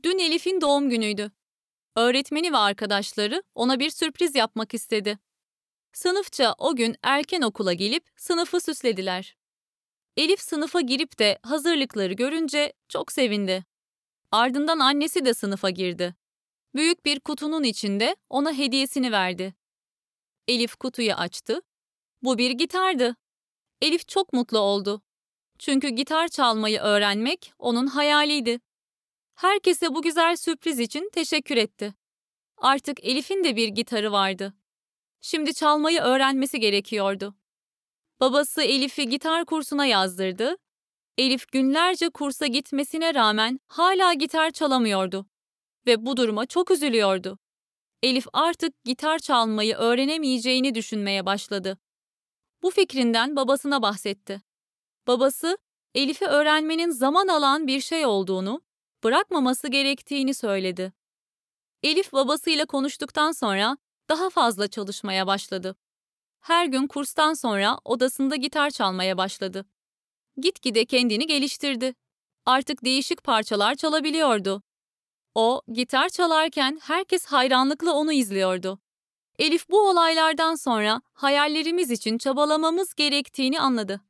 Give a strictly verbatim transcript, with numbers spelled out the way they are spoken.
Dün Elif'in doğum günüydü. Öğretmeni ve arkadaşları ona bir sürpriz yapmak istedi. Sınıfça o gün erken okula gelip sınıfı süslediler. Elif sınıfa girip de hazırlıkları görünce çok sevindi. Ardından annesi de sınıfa girdi. Büyük bir kutunun içinde ona hediyesini verdi. Elif kutuyu açtı. Bu bir gitardı. Elif çok mutlu oldu. Çünkü gitar çalmayı öğrenmek onun hayaliydi. Herkese bu güzel sürpriz için teşekkür etti. Artık Elif'in de bir gitarı vardı. Şimdi çalmayı öğrenmesi gerekiyordu. Babası Elif'i gitar kursuna yazdırdı. Elif günlerce kursa gitmesine rağmen hala gitar çalamıyordu ve bu duruma çok üzülüyordu. Elif artık gitar çalmayı öğrenemeyeceğini düşünmeye başladı. Bu fikrinden babasına bahsetti. Babası, Elif'i öğrenmenin zaman alan bir şey olduğunu, bırakmaması gerektiğini söyledi. Elif babasıyla konuştuktan sonra daha fazla çalışmaya başladı. Her gün kurstan sonra odasında gitar çalmaya başladı. Gitgide kendini geliştirdi. Artık değişik parçalar çalabiliyordu. O, gitar çalarken herkes hayranlıkla onu izliyordu. Elif bu olaylardan sonra hayallerimiz için çabalamamız gerektiğini anladı.